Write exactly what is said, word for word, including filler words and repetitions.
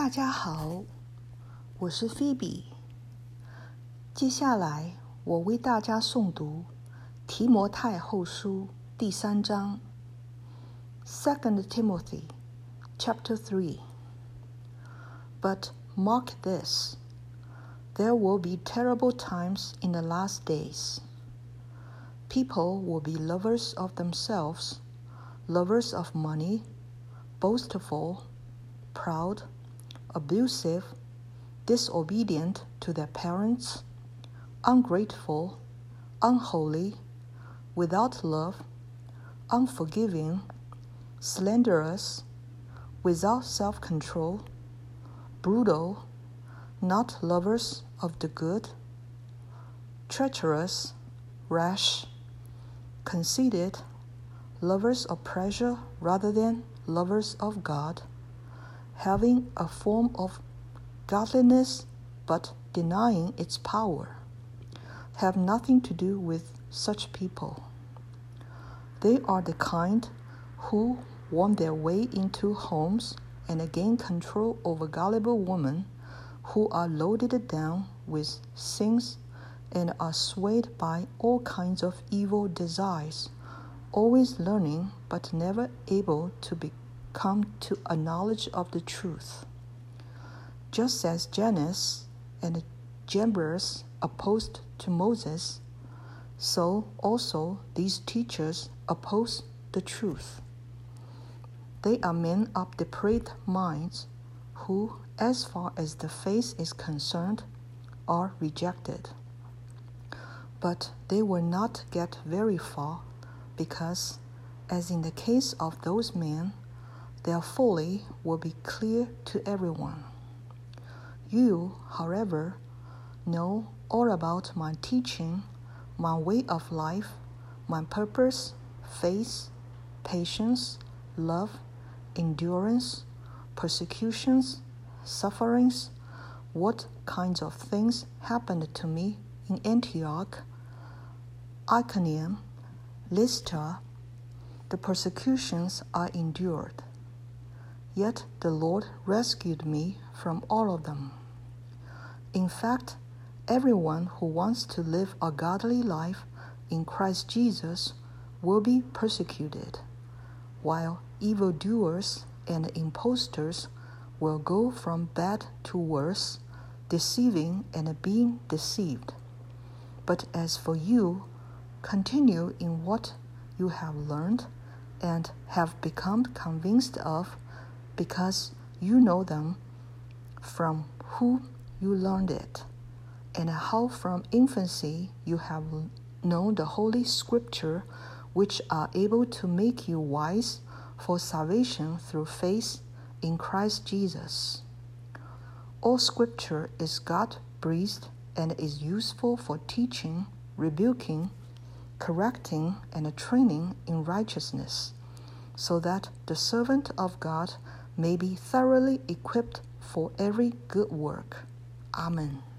大家好，我是菲比。接下来我为大家诵读提摩太后书第三章 Second Timothy chapter three. But mark this, there will be terrible times in the last days. People will be lovers of themselves, lovers of money, boastful, proud, abusive, disobedient to their parents, ungrateful, unholy, without love, unforgiving, slanderous, without self-control, brutal, not lovers of the good, treacherous, rash, conceited, lovers of pleasure rather than lovers of God, having a form of godliness but denying its power. Have nothing to do with such people. They are the kind who worm their way into homes and gain control over gullible women who are loaded down with sins and are swayed by all kinds of evil desires, always learning but never able to become to a knowledge of the truth. Just as Jannes and Jambres opposed to Moses, so also these teachers oppose the truth. They are men of depraved minds who, as far as the faith is concerned, are rejected. But they will not get very far because, as in the case of those men, their folly will be clear to everyone. You, however, know all about my teaching, my way of life, my purpose, faith, patience, love, endurance, persecutions, sufferings, what kinds of things happened to me in Antioch, Iconium, Lystra, the persecutions I endured. Yet the Lord rescued me from all of them. In fact, everyone who wants to live a godly life in Christ Jesus will be persecuted, while evildoers and impostors will go from bad to worse, deceiving and being deceived. But as for you, continue in what you have learned and have become convinced of, because you know them, from whom you learned it, and how from infancy you have known the Holy Scripture, which are able to make you wise for salvation through faith in Christ Jesus. All Scripture is God-breathed and is useful for teaching, rebuking, correcting, and training in righteousness, so that the servant of God may be thoroughly equipped for every good work. Amen.